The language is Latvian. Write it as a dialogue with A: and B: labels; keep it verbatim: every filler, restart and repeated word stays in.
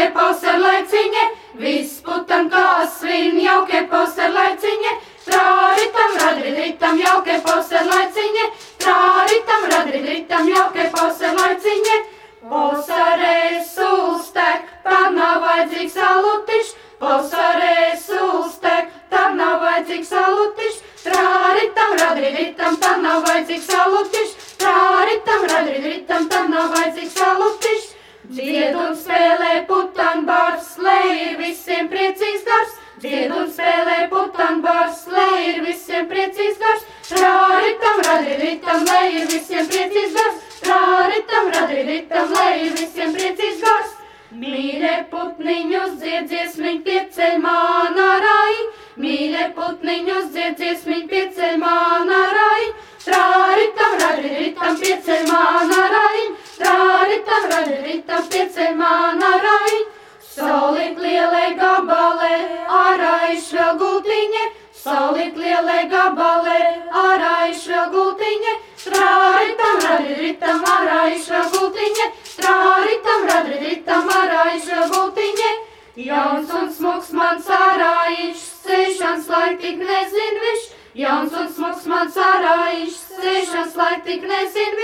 A: jaukie pavasarlaiciņi, viss putam kā svin, jaukie pavasarlaiciņi, trāritam, radridritam, jaukie pavasarlaiciņi, trāritam, radridritam, jaukie pavasarlaiciņi. Pavasarē sulstek, tad nav vajadzīgs alutišs, pavasarē sulstek, tad nav vajadzīgs alutišs, trāritam, radridritam, tad nav vajadzīgs alutišs, trāritam, radridritam, tad nav vajadzīgs alutišs. Dzied un spēlē putanbārs, lai ir visiem priecīgs gars, dzied un spēlē putanbārs, lai ir visiem priecīgs gars, trāritam, radridritam, lai ir visiem priecīgs gars, trāritam, radridritam, lai ir visiem priecīgs gars. Mīļie putniņus dzied dziesmiņ pieceļ māna rai, mīļie putniņus dzied dziesmiņ pieceļ māna rai, trāritam, radridritam, pieceļ māna rai, trāritam, radridritam, pieceļ māna rai. Saulīt lielai gabalē, ārājiš vēl gultiņe, saulīt lielai gabalē, ārājiš vēl gultiņe, trāritam, radridritam, ārājiš vēl gultiņe, trāritam, radridritam, ārājiš vēl gultiņe. Jauns un smuks mans ārājiš, sēšans laik tik nezin viš, jauns un smuks mans ārājiš, sēšans laik tik nezin